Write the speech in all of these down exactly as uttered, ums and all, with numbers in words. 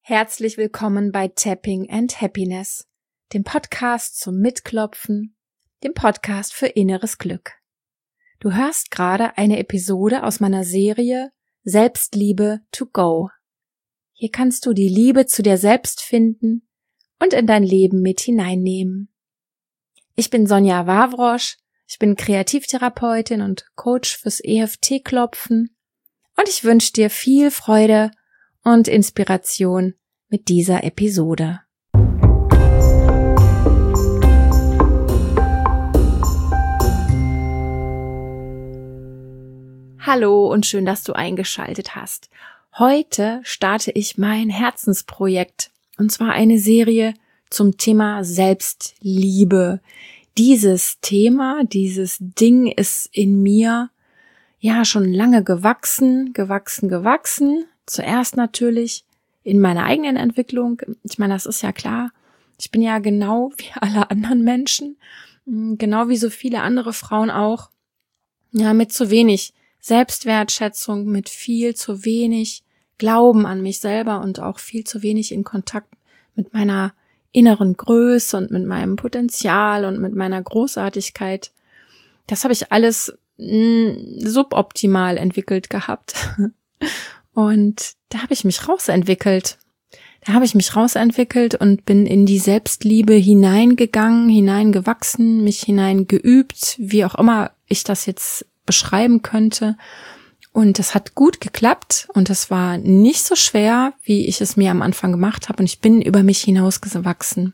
Herzlich willkommen bei Tapping and Happiness, dem Podcast zum Mitklopfen, dem Podcast für inneres Glück. Du hörst gerade eine Episode aus meiner Serie Selbstliebe to go. Hier kannst du die Liebe zu dir selbst finden und in dein Leben mit hineinnehmen. Ich bin Sonja Wawrosch, ich bin Kreativtherapeutin und Coach fürs E F T-Klopfen und ich wünsche dir viel Freude und Inspiration mit dieser Episode. Hallo und schön, dass du eingeschaltet hast. Heute starte ich mein Herzensprojekt, und zwar eine Serie zum Thema Selbstliebe. Dieses Thema, dieses Ding ist in mir ja schon lange gewachsen, gewachsen, gewachsen. Zuerst natürlich in meiner eigenen Entwicklung. Ich meine, das ist ja klar. Ich bin ja genau wie alle anderen Menschen, genau wie so viele andere Frauen auch, ja, mit zu wenig Selbstwertschätzung, mit viel zu wenig Glauben an mich selber und auch viel zu wenig in Kontakt mit meiner inneren Größe und mit meinem Potenzial und mit meiner Großartigkeit. Das habe ich alles mh, suboptimal entwickelt gehabt. Und da habe ich mich rausentwickelt. Da habe ich mich rausentwickelt und bin in die Selbstliebe hineingegangen, hineingewachsen, mich hineingeübt, wie auch immer ich das jetzt beschreiben könnte. Und es hat gut geklappt und es war nicht so schwer, wie ich es mir am Anfang gemacht habe. Und ich bin über mich hinausgewachsen.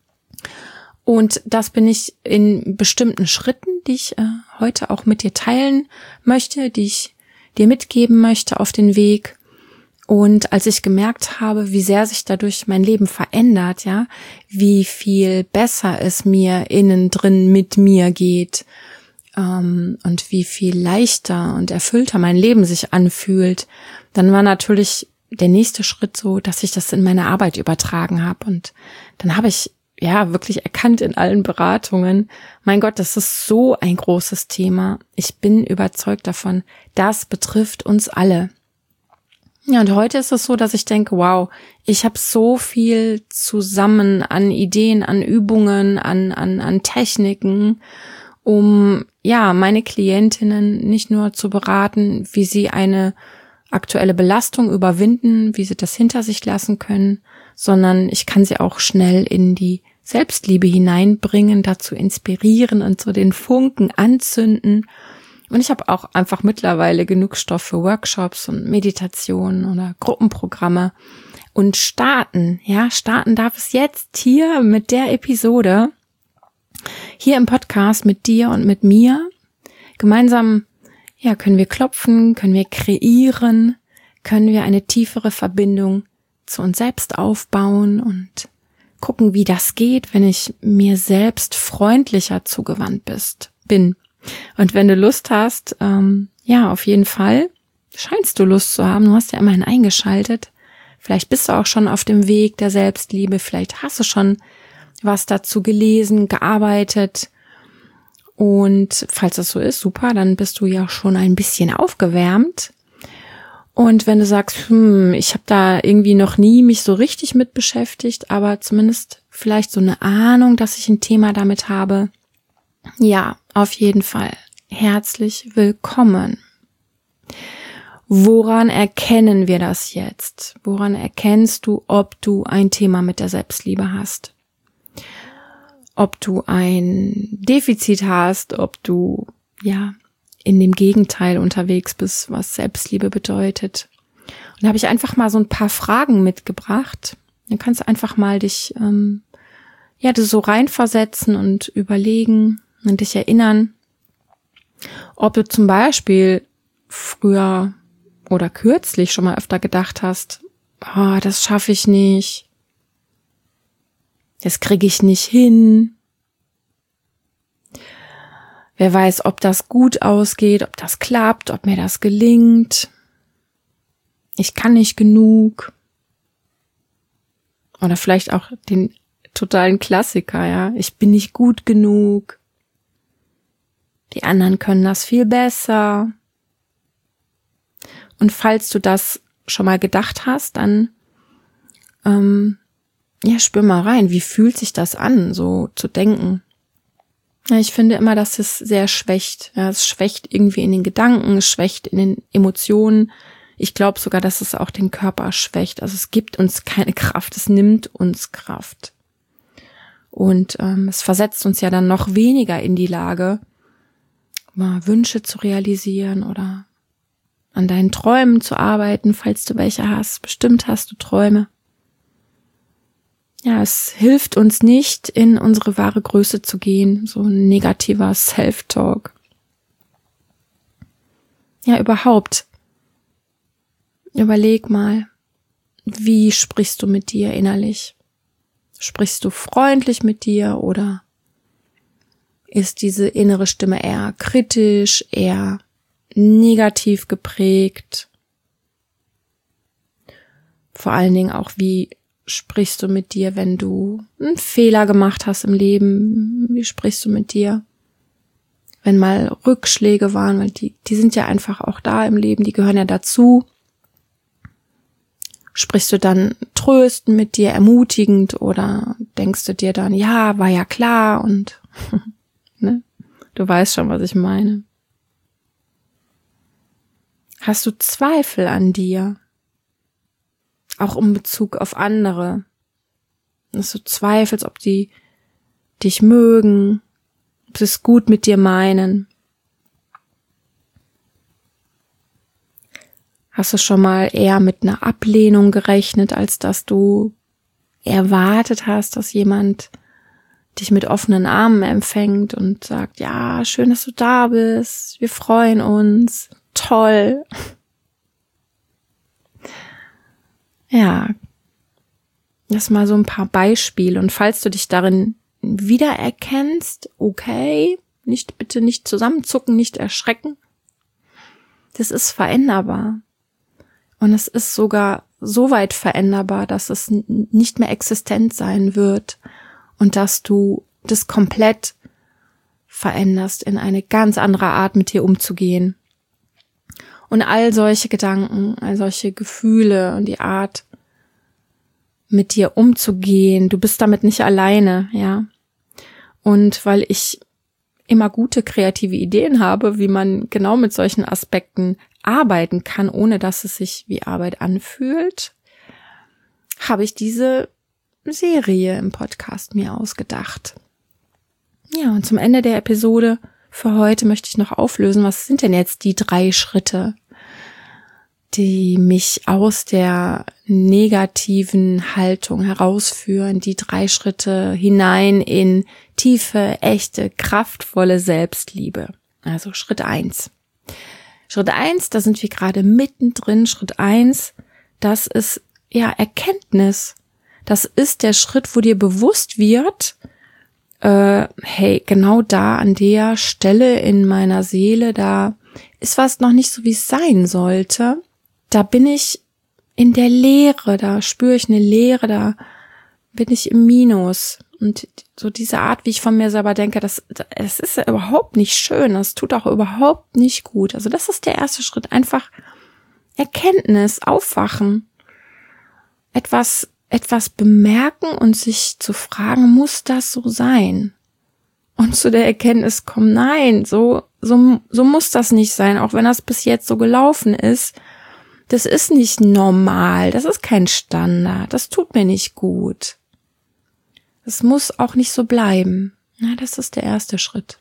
Und das bin ich in bestimmten Schritten, die ich äh, heute auch mit dir teilen möchte, die ich dir mitgeben möchte auf den Weg. Und als ich gemerkt habe, wie sehr sich dadurch mein Leben verändert, ja, wie viel besser es mir innen drin mit mir geht, ähm, und wie viel leichter und erfüllter mein Leben sich anfühlt, dann war natürlich der nächste Schritt so, dass ich das in meine Arbeit übertragen habe. Und dann habe ich ja wirklich erkannt in allen Beratungen, mein Gott, das ist so ein großes Thema. Ich bin überzeugt davon, das betrifft uns alle. Ja, und heute ist es so, dass ich denke, wow, ich habe so viel zusammen an Ideen, an Übungen, an an an Techniken, um ja meine Klientinnen nicht nur zu beraten, wie sie eine aktuelle Belastung überwinden, wie sie das hinter sich lassen können, sondern ich kann sie auch schnell in die Selbstliebe hineinbringen, dazu inspirieren und so den Funken anzünden. Und ich habe auch einfach mittlerweile genug Stoff für Workshops und Meditationen oder Gruppenprogramme. Und starten, ja, starten darf es jetzt hier mit der Episode, hier im Podcast mit dir und mit mir. Gemeinsam, ja, können wir klopfen, können wir kreieren, können wir eine tiefere Verbindung zu uns selbst aufbauen und gucken, wie das geht, wenn ich mir selbst freundlicher zugewandt bist, bin. Und wenn du Lust hast, ähm, ja, auf jeden Fall, scheinst du Lust zu haben, du hast ja immerhin eingeschaltet, vielleicht bist du auch schon auf dem Weg der Selbstliebe, vielleicht hast du schon was dazu gelesen, gearbeitet und falls das so ist, super, dann bist du ja schon ein bisschen aufgewärmt. Und wenn du sagst, hm, ich habe da irgendwie noch nie mich so richtig mit beschäftigt, aber zumindest vielleicht so eine Ahnung, dass ich ein Thema damit habe, ja, auf jeden Fall herzlich willkommen. Woran erkennen wir das jetzt? Woran erkennst du, ob du ein Thema mit der Selbstliebe hast? Ob du ein Defizit hast, ob du, ja, in dem Gegenteil unterwegs bist, was Selbstliebe bedeutet. Und da habe ich einfach mal so ein paar Fragen mitgebracht. Dann kannst du einfach mal dich ähm, ja das so reinversetzen und überlegen und dich erinnern, ob du zum Beispiel früher oder kürzlich schon mal öfter gedacht hast, oh, das schaffe ich nicht, das kriege ich nicht hin. Wer weiß, ob das gut ausgeht, ob das klappt, ob mir das gelingt. Ich kann nicht genug. Oder vielleicht auch den totalen Klassiker, ja. Ich bin nicht gut genug. Die anderen können das viel besser. Und falls du das schon mal gedacht hast, dann ähm, ja, spür mal rein, wie fühlt sich das an, so zu denken? Ja, ich finde immer, dass es sehr schwächt. Ja, es schwächt irgendwie in den Gedanken, es schwächt in den Emotionen. Ich glaube sogar, dass es auch den Körper schwächt. Also es gibt uns keine Kraft, es nimmt uns Kraft. Und ähm, es versetzt uns ja dann noch weniger in die Lage, mal Wünsche zu realisieren oder an deinen Träumen zu arbeiten, falls du welche hast. Bestimmt hast du Träume. Ja, es hilft uns nicht, in unsere wahre Größe zu gehen, so ein negativer Self-Talk. Ja, überhaupt. Überleg mal, wie sprichst du mit dir innerlich? Sprichst du freundlich mit dir oder ist diese innere Stimme eher kritisch, eher negativ geprägt? Vor allen Dingen auch, wie sprichst du mit dir, wenn du einen Fehler gemacht hast im Leben? Wie sprichst du mit dir, wenn mal Rückschläge waren? Weil die, die sind ja einfach auch da im Leben, die gehören ja dazu. Sprichst du dann tröstend mit dir, ermutigend oder denkst du dir dann, ja, war ja klar und ne? Du weißt schon, was ich meine. Hast du Zweifel an dir? Auch in Bezug auf andere. Dass du zweifelst, ob die dich mögen, ob sie es gut mit dir meinen. Hast du schon mal eher mit einer Ablehnung gerechnet, als dass du erwartet hast, dass jemand dich mit offenen Armen empfängt und sagt, ja, schön, dass du da bist, wir freuen uns, toll. Ja, das mal so ein paar Beispiele. Und falls du dich darin wiedererkennst, okay, nicht, bitte nicht zusammenzucken, nicht erschrecken. Das ist veränderbar. Und es ist sogar so weit veränderbar, dass es nicht mehr existent sein wird und dass du das komplett veränderst, in eine ganz andere Art mit dir umzugehen. Und all solche Gedanken, all solche Gefühle und die Art, mit dir umzugehen, du bist damit nicht alleine, ja. Und weil ich immer gute kreative Ideen habe, wie man genau mit solchen Aspekten arbeiten kann, ohne dass es sich wie Arbeit anfühlt, habe ich diese Serie im Podcast mir ausgedacht. Ja, und zum Ende der Episode für heute möchte ich noch auflösen, was sind denn jetzt die drei Schritte, die mich aus der negativen Haltung herausführen, die drei Schritte hinein in tiefe, echte, kraftvolle Selbstliebe. Also Schritt eins. Schritt eins, da sind wir gerade mittendrin. Schritt eins, das ist ja Erkenntnis. Das ist der Schritt, wo dir bewusst wird, äh, hey, genau da an der Stelle in meiner Seele, da ist was noch nicht so, wie es sein sollte. Da bin ich in der Leere, da spüre ich eine Leere, da bin ich im Minus. Und so diese Art, wie ich von mir selber denke, das, das ist ja überhaupt nicht schön, das tut auch überhaupt nicht gut. Also das ist der erste Schritt, einfach Erkenntnis, Aufwachen, etwas, etwas bemerken und sich zu fragen, muss das so sein? Und zu der Erkenntnis kommen, nein, so, so, so muss das nicht sein, auch wenn das bis jetzt so gelaufen ist. Das ist nicht normal, das ist kein Standard, das tut mir nicht gut. Es muss auch nicht so bleiben. Na, das ist der erste Schritt.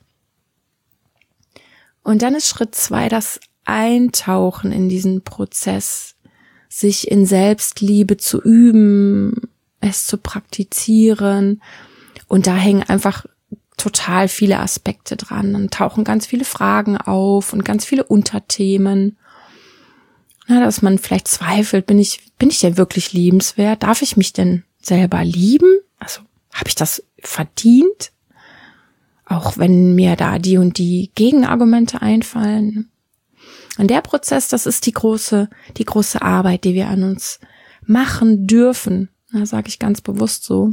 Und dann ist Schritt zwei das Eintauchen in diesen Prozess, sich in Selbstliebe zu üben, es zu praktizieren. Und da hängen einfach total viele Aspekte dran. Dann tauchen ganz viele Fragen auf und ganz viele Unterthemen. Na, dass man vielleicht zweifelt, bin ich, bin ich denn wirklich liebenswert? Darf ich mich denn selber lieben? Also, habe ich das verdient? Auch wenn mir da die und die Gegenargumente einfallen. Und der Prozess, das ist die große, die große Arbeit, die wir an uns machen dürfen. Da sage ich ganz bewusst so.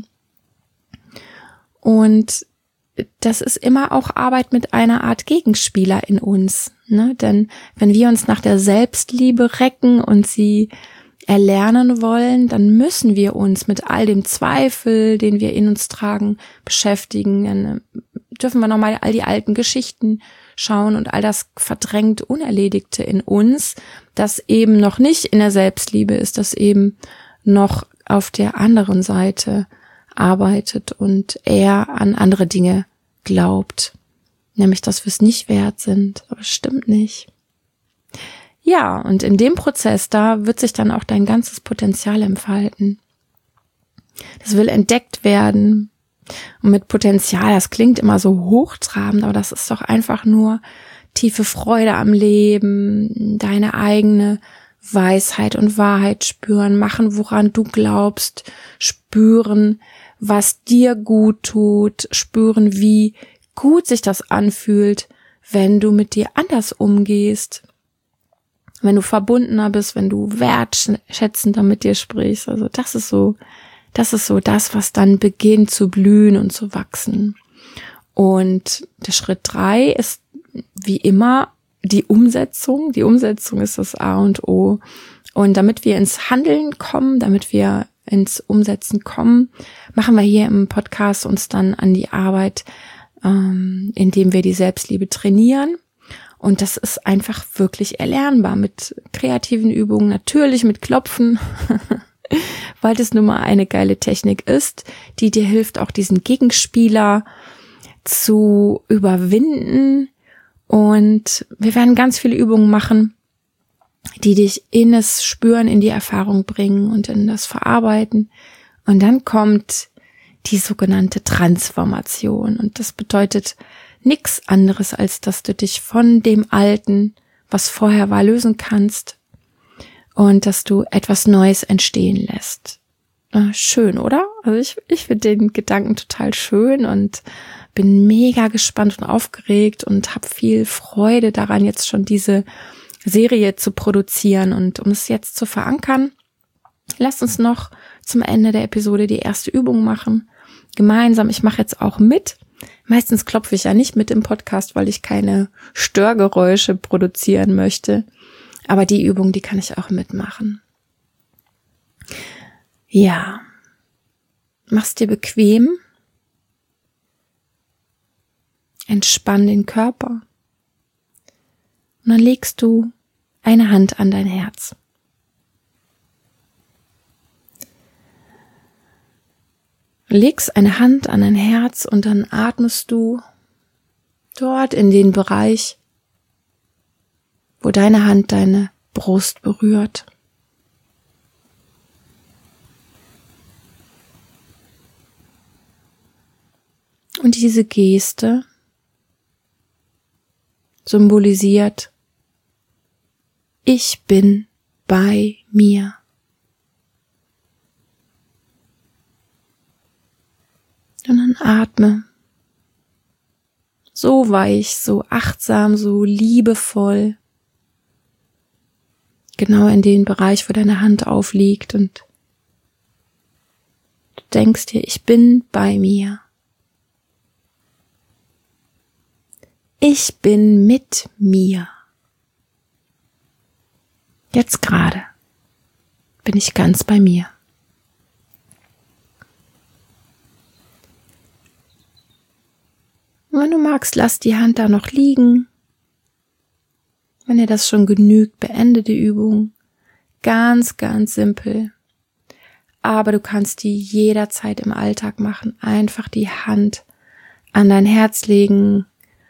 Und das ist immer auch Arbeit mit einer Art Gegenspieler in uns, ne? Denn wenn wir uns nach der Selbstliebe recken und sie erlernen wollen, dann müssen wir uns mit all dem Zweifel, den wir in uns tragen, beschäftigen. Dann dürfen wir nochmal all die alten Geschichten schauen und all das verdrängt Unerledigte in uns, das eben noch nicht in der Selbstliebe ist, das eben noch auf der anderen Seite arbeitet und eher an andere Dinge glaubt. Nämlich, dass wir es nicht wert sind. Aber es stimmt nicht. Ja, und in dem Prozess, da wird sich dann auch dein ganzes Potenzial entfalten. Das will entdeckt werden. Und mit Potenzial, das klingt immer so hochtrabend, aber das ist doch einfach nur tiefe Freude am Leben, deine eigene Weisheit und Wahrheit spüren, machen, woran du glaubst, spüren, was dir gut tut, spüren, wie gut sich das anfühlt, wenn du mit dir anders umgehst, wenn du verbundener bist, wenn du wertschätzender mit dir sprichst. Also das ist so, das ist so das, was dann beginnt zu blühen und zu wachsen. Und der Schritt drei ist wie immer die Umsetzung. Die Umsetzung ist das A und O. Und damit wir ins Handeln kommen, damit wir ins Umsetzen kommen, machen wir hier im Podcast uns dann an die Arbeit, ähm, indem wir die Selbstliebe trainieren. Und das ist einfach wirklich erlernbar mit kreativen Übungen, natürlich mit Klopfen, weil das nun mal eine geile Technik ist, die dir hilft, auch diesen Gegenspieler zu überwinden. Und wir werden ganz viele Übungen machen, die dich in das Spüren, in die Erfahrung bringen und in das Verarbeiten. Und dann kommt die sogenannte Transformation. Und das bedeutet nichts anderes, als dass du dich von dem Alten, was vorher war, lösen kannst und dass du etwas Neues entstehen lässt. Schön, oder? Also ich, ich finde den Gedanken total schön und bin mega gespannt und aufgeregt und habe viel Freude daran, jetzt schon diese Serie zu produzieren. Und um es jetzt zu verankern, lasst uns noch zum Ende der Episode die erste Übung machen. Gemeinsam, ich mache jetzt auch mit. Meistens klopfe ich ja nicht mit im Podcast, weil ich keine Störgeräusche produzieren möchte. Aber die Übung, die kann ich auch mitmachen. Ja, mach's dir bequem. Entspann den Körper. Und dann legst du eine Hand an dein Herz. Legst eine Hand an dein Herz und dann atmest du dort in den Bereich, wo deine Hand deine Brust berührt. Und diese Geste symbolisiert: Ich bin bei mir. Und dann atme so weich, so achtsam, so liebevoll, genau in den Bereich, wo deine Hand aufliegt, und du denkst dir: Ich bin bei mir. Ich bin mit mir. Jetzt gerade bin ich ganz bei mir. Und wenn du magst, lass die Hand da noch liegen. Wenn dir das schon genügt, beende die Übung. Ganz, ganz simpel. Aber du kannst die jederzeit im Alltag machen. Einfach die Hand an dein Herz legen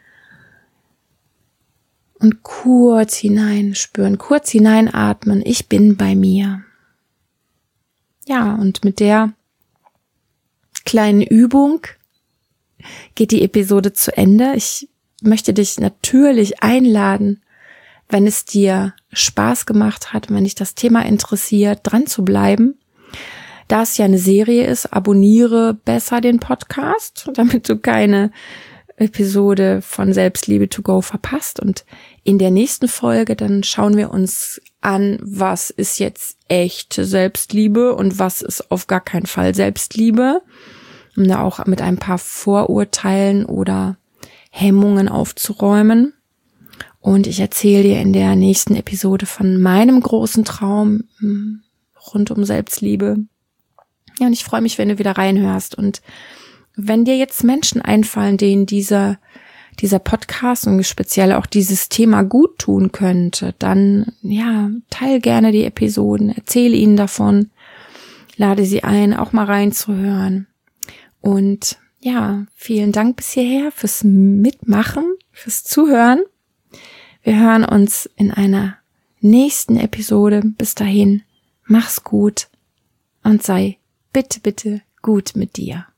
und kurz hineinspüren, kurz hineinatmen. Ich bin bei mir. Ja, und mit der kleinen Übung geht die Episode zu Ende. Ich möchte dich natürlich einladen, wenn es dir Spaß gemacht hat, wenn dich das Thema interessiert, dran zu bleiben. Da es ja eine Serie ist, abonniere besser den Podcast, damit du keine Episode von Selbstliebe to go verpasst. Und in der nächsten Folge, dann schauen wir uns an, was ist jetzt echte Selbstliebe und was ist auf gar keinen Fall Selbstliebe, um da auch mit ein paar Vorurteilen oder Hemmungen aufzuräumen. Und ich erzähle dir in der nächsten Episode von meinem großen Traum, rund um Selbstliebe. Ja, und ich freue mich, wenn du wieder reinhörst. Und wenn dir jetzt Menschen einfallen, denen dieser, dieser Podcast und speziell auch dieses Thema gut tun könnte, dann, ja, teil gerne die Episoden, erzähle ihnen davon, lade sie ein, auch mal reinzuhören. Und ja, vielen Dank bis hierher fürs Mitmachen, fürs Zuhören. Wir hören uns in einer nächsten Episode. Bis dahin, mach's gut und sei bitte, bitte gut mit dir.